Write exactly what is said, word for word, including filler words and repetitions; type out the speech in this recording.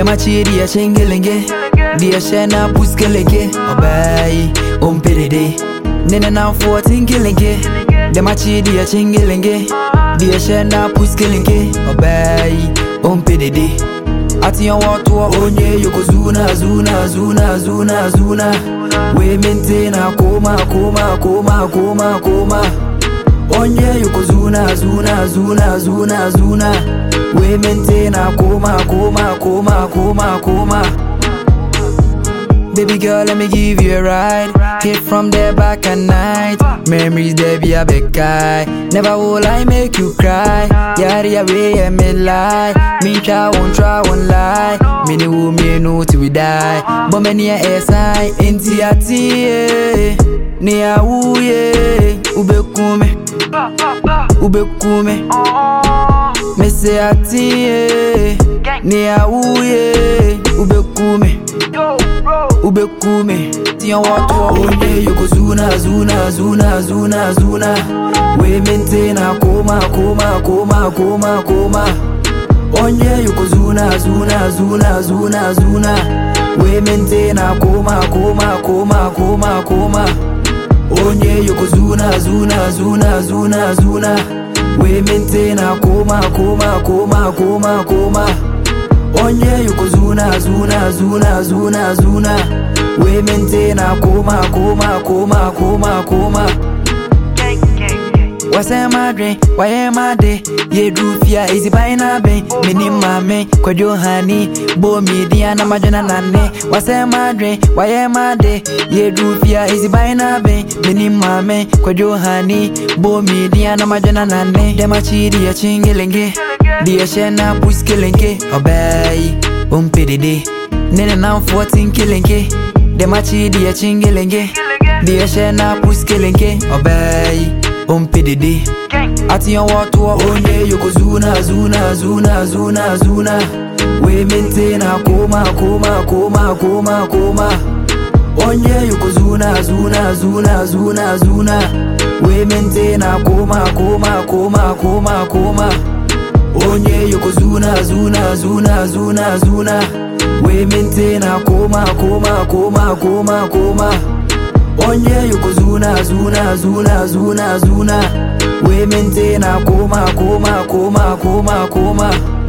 Demachi dia chengelenge, dia shena puskelenge. Obey, umpedede. Nene na fourteen kilenge. Demachi dia chengelenge, dia shena puskelenge. Obey, umpedede. Ati yon watu wa onye yoko zuna zuna zuna zuna zuna. We maintain a koma koma koma koma koma. Onye yoko zuna zuna zuna zuna zuna. We maintain a koma koma koma koma koma. Baby girl, let me give you a ride. Hit from the back at night. Memories they be a big guy. Never will I make you cry. Yari away and me lie. Me try won't try won't lie. Me no me no till we die. But many a S I inti ati ni a uye ube kume ube kume. Me say ati ni a uye ube kume ube kume. Tiyan watu wa onye yoko zuna zuna zuna zuna zuna. We maintain a koma koma koma koma koma. Onye yoko zuna zuna zuna zuna zuna. We maintain a koma koma koma koma koma. Onye yoko zuna zuna zuna zuna zuna. We maintain a koma koma koma koma koma. Onye yoko zuna zuna zuna zuna zuna. We maintain a koma koma koma koma koma. What's my dream? Why am I there? Ye drufia easy by na be. Mini mame, kwa jo honey. Bo media na majana nane. What's my dream? Why am I there? Ye drufia easy by na be. Mini mame, kwa jo honey. Bo media na majana nane. Demachi dia chingelenge. Dia shena puskelenge. Obey, umpedede. Nene na fourteen kilenge. Demachi dia chingelenge. Dia shena puskelenge. Obey, umpedede. Ati yon watu wa onye yoko zuna zuna zuna zuna zuna. We maintain a koma koma koma koma koma. Onye yoko zuna zuna zuna zuna zuna. We maintain a koma koma koma koma koma. Onye yoko zuna zuna zuna zuna zuna. We maintain a koma koma koma koma koma. Onye yoko zuna zuna zuna zuna zuna. We maintain a koma koma koma koma koma.